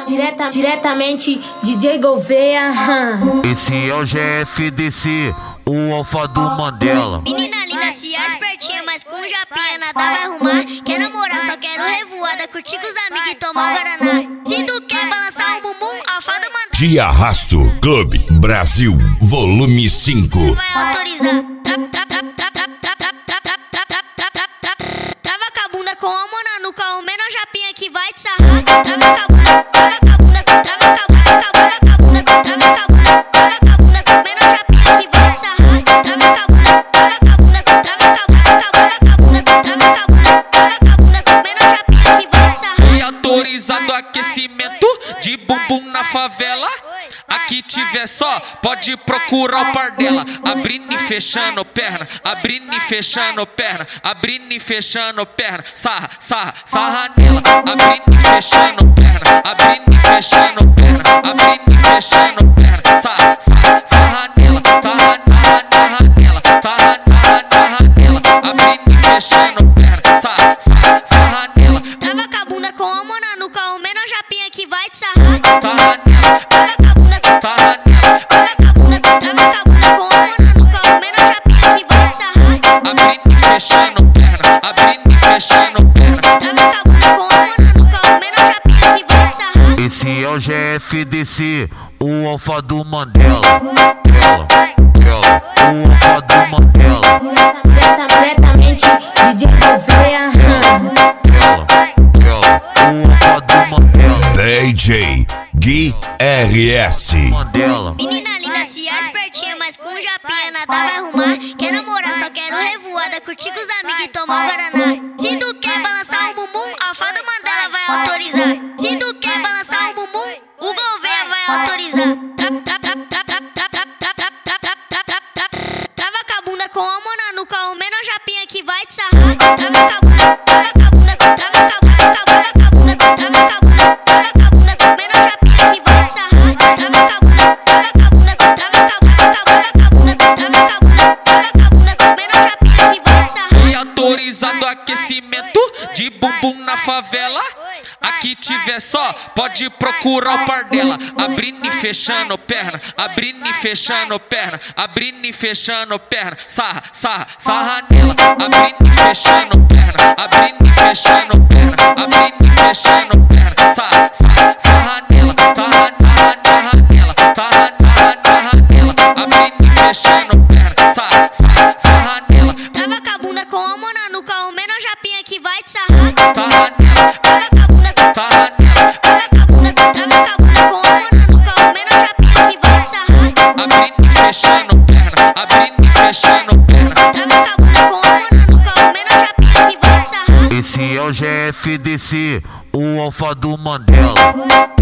Diretamente DJ Gouveia. Esse é o GFDC, o Alfa do Mandela. Menina linda, se é espertinha, mas com japinha nada vai arrumar. Quer namorar, só quero revoada, curtir com os amigos e tomar um guaraná. Se tu quer balançar um bumbum, Alfa do Mandela De Arrasto Clube Brasil, volume 5. vai autorizar. Trava com a bunda com a mão na nuca, o menor japinha que vai te sarrar. Trava com a bunda, trava com a bunda, trava com a bunda, trava com a bunda, trava com a bunda, trava com a bunda, com o menor japinha que vai te sarrar. Trava com a bunda, trava com a bunda, trava com a bunda, trava com a bunda, trava com a bunda, trava com a bunda, com o menor japinha que vai te sarrar. E autorizado aquecimento de bumbum na favela. Aqui tiver só, pode procurar o par dela. Abrindo e fechando perna, abrindo e fechando perna, abrindo e fechando perna. Sarra, sarra, sarra nela. Abrindo e fechando perna, abrindo e fechando perna, abrindo e fechando perna. Sarra, sarra, sarra nela. Sarra, sarra, sarra nela. Sarra, sarra, sarra nela. Abrindo e fechando perna. Sarra, sarra, sarra nela. Trava com a bunda com a mão na nuca, o menor japinha que vai te sarrar. Sarra nela. Trava com a bunda, Sarra nela. trava com a bunda, trava com a bunda com a mão na nuca, o menor japinha que vai te sarrar. Abrindo e fechando perna, abrindo e fechando perna. Trava com a bunda com a mão na nuca, o menor japinha que vai te sarrar. Esse é o GFDC, o Alfa do Mandela. O Alfa do Mandela. Diretamente DJ Gouveia. O Alfa do Mandela. DJ Gui RS. Mandela. Menina linda, se é espertinha, mas com japinha nada vai arrumar. Quer namorar, só quero revoada, curtir com os amigos e tomar um guaraná. Se tu quer balançar um bumbum, Alfa do Mandela vai autorizar. Se tu quer balançar um bumbum, o Gouveia vai autorizar. Trava com a bunda com a mão na nuca, o menor japinha que vai te sarrar. Trava com a bunda, trava com a bunda, trava com a bunda, trava com a bunda, trava com a bunda, trava com a bunda, com o menor japinha que vai te sarrar. Trava com a bunda, trava com a bunda, trava com a bunda, trava com a bunda, trava com a bunda, trava com a bunda, com o menor japinha que vai te sarrar. E autorizado aquecimento de bumbum na favela. Aqui tiver só, pode procurar o par dela. Abrindo e fechando perna, abrindo e fechando perna, abrindo e fechando perna. Sarra, sarra, sarra nela. Abrindo e fechando perna, abrindo e fechando perna, abrindo e fechando perna. Sarra, sarra, sarra nela. Sarra, sarra, sarra nela. Sarra, sarra, sarra nela. Abrindo e fechando perna. Sarra, sarra, sarra nela. Trava com a bunda com a mão na nuca, o menor japinha que vai te sarrar. Sarra nela. Trava com a bunda, Sarra nela. trava com a bunda, trava com a bunda com a mão na nuca, o menor japinha que vai te sarrar. Abrindo e fechando perna, abrindo e fechando perna. Trava com a bunda com a mão na nuca, o menor japinha que vai te sarrar. Esse é o GFDC, o Alfa do Mandela.